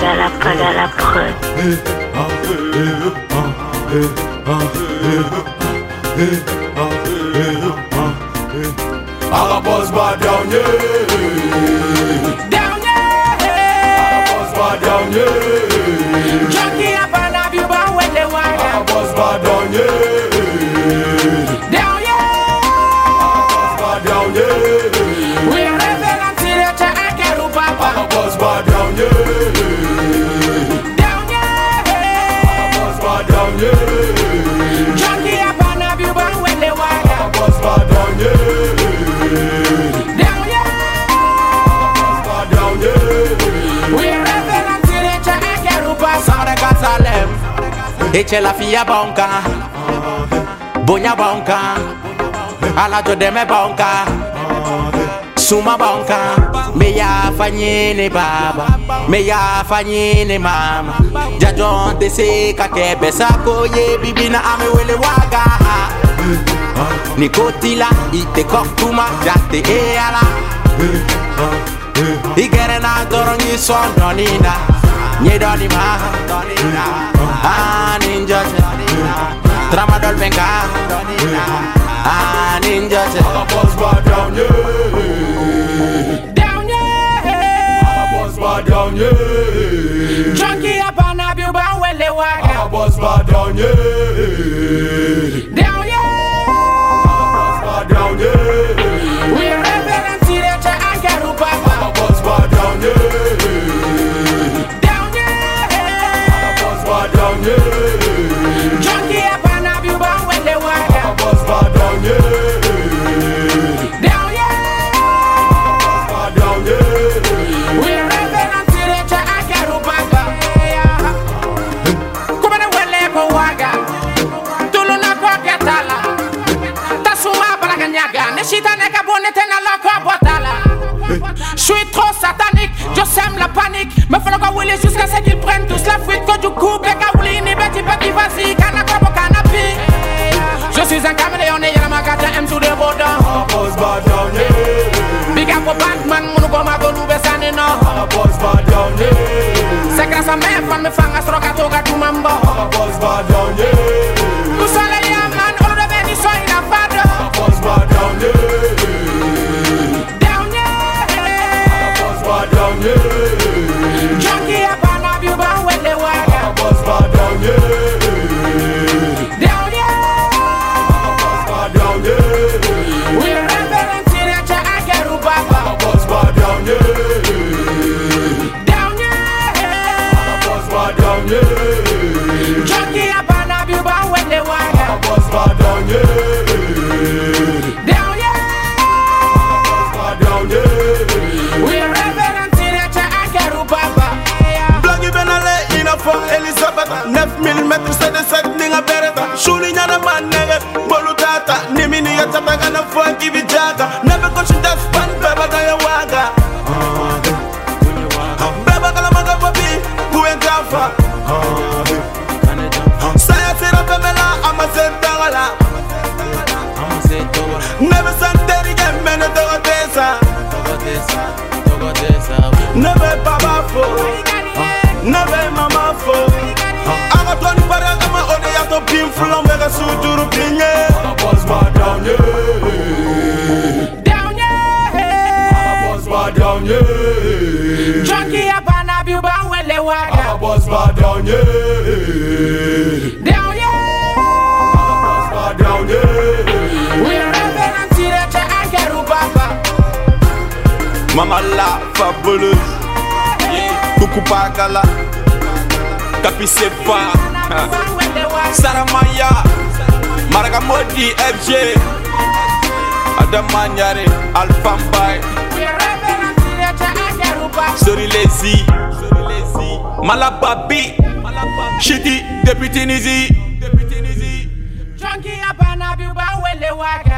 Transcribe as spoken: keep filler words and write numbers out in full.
Pagala, Pagala prod. Arabos ba down yeah, down yeah. Arabos ba down yeah, Junkie up and have you bound with the wire. Arabos ba down yeah, Down yeah. Arabos ba down yeah, We're reveling to the Chakaru Papa. Arabos ba down yeah, Down yeah. Arabos ba down yeah, Junkie up and have you bound with the wire. Arabos ba down yeah, Down yeah. ba down yeah, We're reveling to the Chakaru Papa. Sare Kasalem, eche la fia bonka, bonya bonka, alajo de me bonka, suma bonka, me ya fanyini baba, me ya fanyini mama, jajon te se ka kebe sako ye bibina ame wele waga, nikotila ite koktuma jate e ala, igere na dorongi son donina. Nye doni ma, ah ninja tramadol venga, ah ninja. Arabos ba down yeah, Down yeah. Arabos ba down yeah, Junkie up and have you bound with the wire. Arabos ba down yeah, Down yeah. Arabos ba down yeah, We're reveling to the Chakaru Papa. Arabos ba down yeah, Down yeah. Arabos ba down yeah, Junkie up and have you bound with the wire. Arabos ba down yeah, Down yeah. ba down yeah, We're reveling to the Chakaru Papa. Come on, wele ko waga. Tulu na ko ketala. Tasuma balaganyaga. Neshita neka bonete na loko botala. Je suis trop satanique, je sème la panique. Me faut le quoi Willy jusqu'à ce qu'ils prennent tous la fuite. Que du coup, Beka Willy, ni Betty Betty, vas-y, Kanaka Bokanapi. Je suis un caméléon et y'a ma carte M sous des bodons. Arabos ba down yeah, Big up au Batman, mon nouveau mago, nous besane no. Arabos ba down yeah, C'est grâce à mes fans, me fanga, stroka, toga, tout mambo. Arabos ba down yeah, Nous sommes les yaman, on le béni, soit il a fado. Arabos ba down yeah, Down yeah. Arabos ba down yeah, Junkie up and have you bound with the wire. Arabos ba down yeah, Down yeah. ba down yeah, We're reveling to the Chakaru Papa. Arabos ba down yeah, Down yeah. Arabos ba down yeah, Junkie up and have you bound with the wire. Arabos ba down yeah, Down yeah. ba down yeah, We're reveling to the Chakaru Papa. Blagi benale ina fa Elizabeth neuf mille mètres c'est de sept ninga bereta Shuli nyana manege bolutata Nimini ya tataga na fa kibijaka Nebe koshi daspan beba kaya waga Beba kala maga papi kuentrafa Saya sira pemela ama sentagala Nebe santeri gemene togo tesa Nebe babafo Nebe mama fo Aga toni paranga ma ode ya to pim flom mega suturu pinye Arabos ba down yeah, Down yeah. Arabos ba down yeah, Junkie up and have you bound with the wire. Arabos ba down yeah, Down yeah. ba down yeah, We're reveling to the Chakaru Papa. Mama la fabuleuse Kuku Pagala Kapi Sefa Bound with the wire. Saramaya Maragamodi F J Adamanyare Alfambay We're reveling to the Chakaru Papa. Sori Lazy Malababi Shitty Deputy Nizi Junkie up and have you bound with the wire.